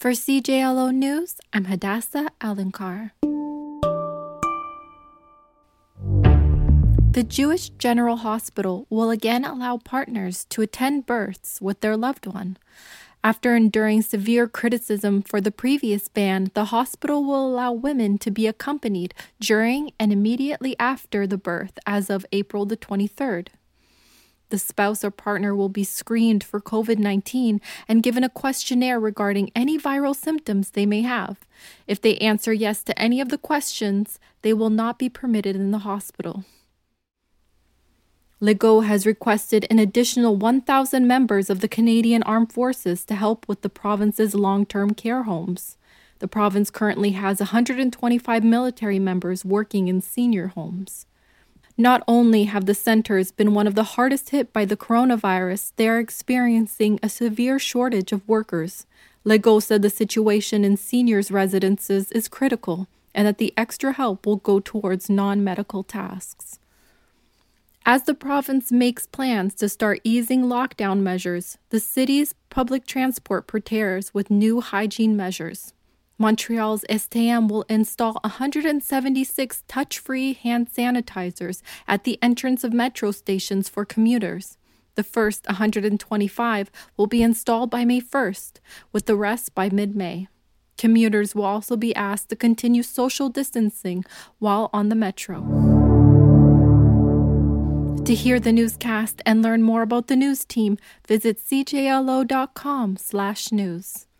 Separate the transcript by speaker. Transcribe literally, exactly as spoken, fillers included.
Speaker 1: For C J L O News, I'm Hadassah Alankar. The Jewish General Hospital will again allow partners to attend births with their loved one. After enduring severe criticism for the previous ban, the hospital will allow women to be accompanied during and immediately after the birth as of April the twenty-third. The spouse or partner will be screened for covid nineteen and given a questionnaire regarding any viral symptoms they may have. If they answer yes to any of the questions, they will not be permitted in the hospital. Legault has requested an additional one thousand members of the Canadian Armed Forces to help with the province's long-term care homes. The province currently has one hundred twenty-five military members working in senior homes. Not only have the centers been one of the hardest hit by the coronavirus, they are experiencing a severe shortage of workers. Legault said the situation in seniors' residences is critical and that the extra help will go towards non-medical tasks. As the province makes plans to start easing lockdown measures, the city's public transport prepares with new hygiene measures. Montreal's S T M will install one hundred seventy-six touch-free hand sanitizers at the entrance of metro stations for commuters. The first one hundred twenty-five will be installed by May first, with the rest by mid-May. Commuters will also be asked to continue social distancing while on the metro. To hear the newscast and learn more about the news team, visit c j l o dot com slash news.